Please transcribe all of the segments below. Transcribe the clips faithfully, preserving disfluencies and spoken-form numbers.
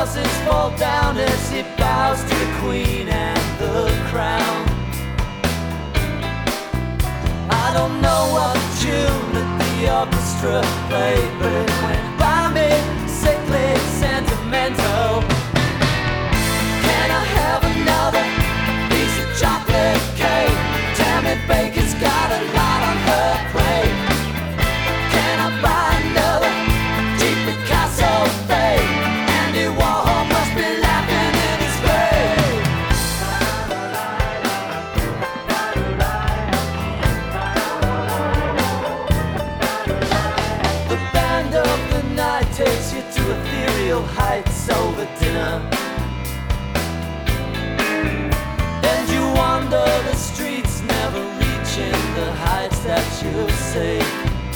houses fall down as he bows to the Queen and the crown. I don't know what tune that the orchestra played, but it went by me, sickly, sentimental. Can I have another piece of chocolate cake? Tammy Baker's got a lot on her plate. Can I buy another cheap Picasso fade? Andy Warhol must be laughing in his grave. The band of the night takes you to ethereal heights over dinner, and you wander the streets, never reaching the heights that you seek.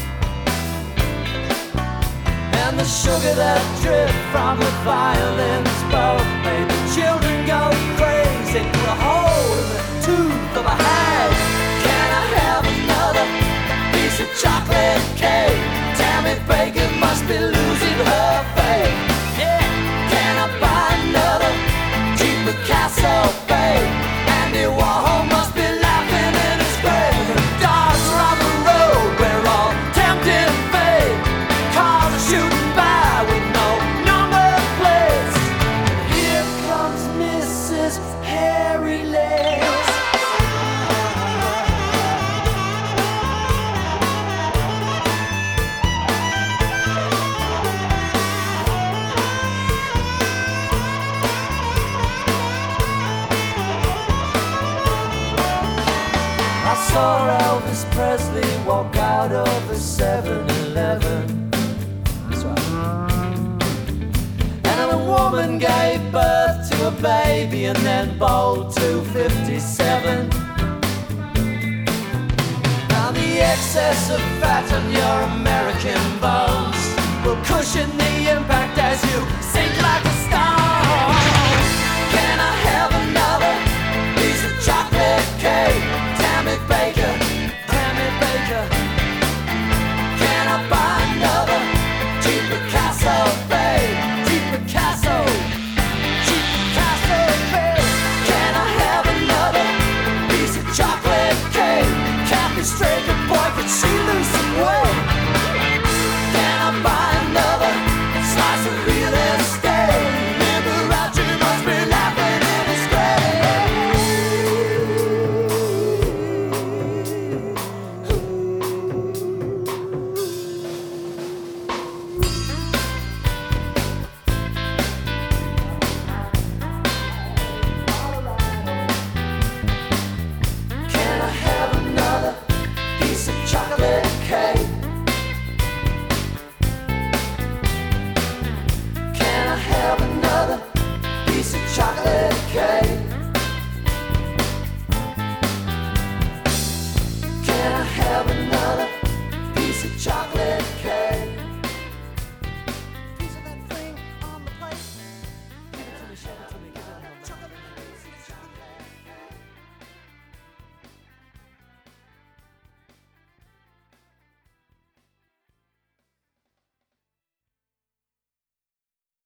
And the sugar that dripped from the violins both made the children go crazy. Put a hole in the tooth of a hag. Can I have another piece of chocolate cake? Tammy Baker must be losing her faith. Yeah. Can I buy another cheap Picasso fade? Andy Warhol must be laughing in his grave. The dogs are on the road, we're all tempting fate. Cars are shooting by with no number plates. Here comes Missus Hairy Legs. I saw Elvis Presley walk out of a seven eleven. That's right. And a woman gave birth to a baby and then bowled to fifty-seven. Now the excess of fat on your American bones will cushion the impact